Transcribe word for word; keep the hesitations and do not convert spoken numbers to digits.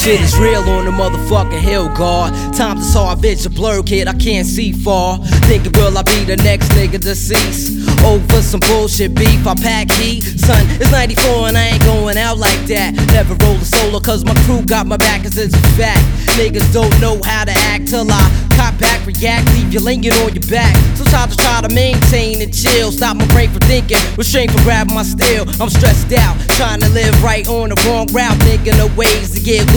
Shit is real on the motherfucking hill, guard. Times is hard, vision blur, kid, I can't see far. Thinking, will I be the next nigga deceased? Over some bullshit beef, I pack heat. Son, it's ninety-four and I ain't going out like that. Never roll a solo cause my crew got my back, cause it's a fact. Niggas don't know how to act till I cop back, react, leave you lingering on your back. Sometimes I try to maintain and chill, stop my brain from thinking, restrain from grabbing my steel. I'm stressed out, trying to live right on the wrong route, thinking of ways to get loose.